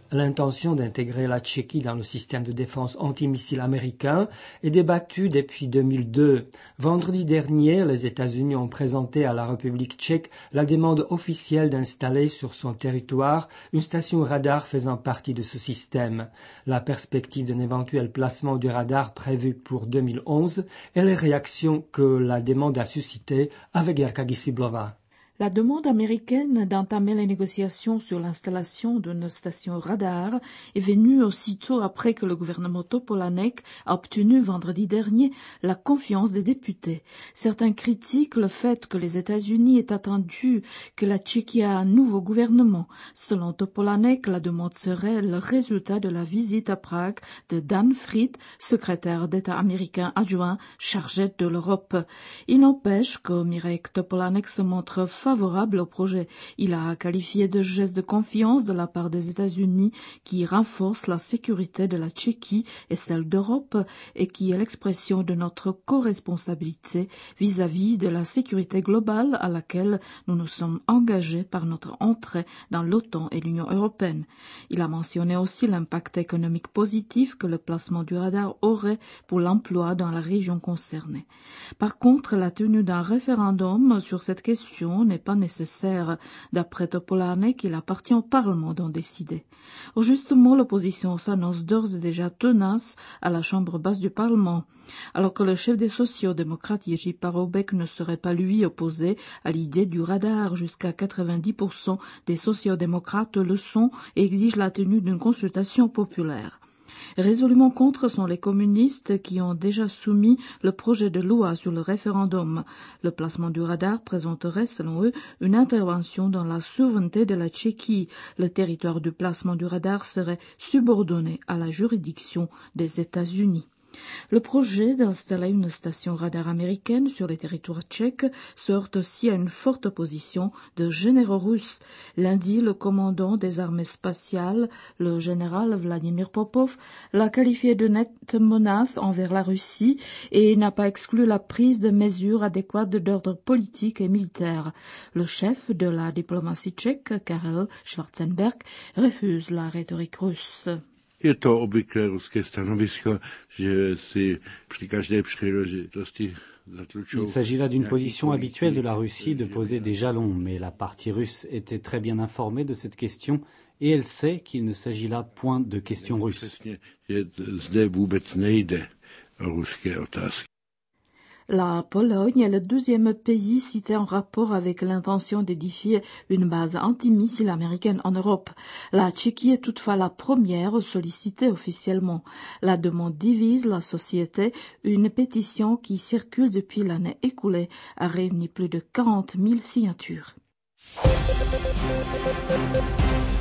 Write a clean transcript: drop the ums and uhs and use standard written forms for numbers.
L'intention d'intégrer la Tchéquie dans le système de défense antimissile américain est débattue depuis 2002. Vendredi dernier, les États-Unis ont présenté à la République tchèque la demande officielle d'installer sur son territoire une station radar faisant partie de ce système. La perspective d'un éventuel placement du radar prévu pour 2011 et les réactions que la demande a suscitées avec Jarka Gisiblova. La demande américaine d'entamer les négociations sur l'installation d'une station radar est venue aussitôt après que le gouvernement Topolánek a obtenu vendredi dernier la confiance des députés. Certains critiquent le fait que les États-Unis aient attendu que la Tchéquie ait un nouveau gouvernement. Selon Topolánek, la demande serait le résultat de la visite à Prague de Dan Fried, secrétaire d'État américain adjoint chargé de l'Europe. Il n'empêche que Mirek Topolánek se montre favorable au projet. Il a qualifié de geste de confiance de la part des États-Unis qui renforce la sécurité de la Tchéquie et celle d'Europe et qui est l'expression de notre co-responsabilité vis-à-vis de la sécurité globale à laquelle nous nous sommes engagés par notre entrée dans l'OTAN et l'Union européenne. Il a mentionné aussi l'impact économique positif que le placement du radar aurait pour l'emploi dans la région concernée. Par contre, la tenue d'un référendum sur cette question n'est pas nécessaire. D'après Topolánek, il appartient au Parlement d'en décider. Au justement, l'opposition s'annonce d'ores et déjà tenace à la chambre basse du Parlement. Alors que le chef des sociaux-démocrates, Jerzy Paroubek, ne serait pas lui opposé à l'idée du radar, jusqu'à 90% des sociaux-démocrates le sont et exigent la tenue d'une consultation populaire. Résolument contre sont les communistes qui ont déjà soumis le projet de loi sur le référendum. Le placement du radar présenterait, selon eux, une intervention dans la souveraineté de la Tchéquie. Le territoire du placement du radar serait subordonné à la juridiction des États-Unis. Le projet d'installer une station radar américaine sur les territoires tchèques se heurte aussi à une forte opposition de généraux russes. Lundi, le commandant des armées spatiales, le général Vladimir Popov, l'a qualifié de nette menace envers la Russie et n'a pas exclu la prise de mesures adéquates d'ordre politique et militaire. Le chef de la diplomatie tchèque, Karel Schwarzenberg, refuse la rhétorique russe. Je to obvyklé ruské stanovisko, že si při každé příležitosti zatlučou. Il s'agit là d'une position habituelle de la Russie de poser des jalons, mais la partie russe était très bien informée de cette question et elle sait qu'il ne s'agit là point de question russe. Zde vůbec nejde o ruské otázky. La Pologne est le deuxième pays cité en rapport avec l'intention d'édifier une base antimissile américaine en Europe. La Tchéquie est toutefois la première sollicitée officiellement. La demande divise la société. Une pétition qui circule depuis l'année écoulée a réuni plus de 40 000 signatures.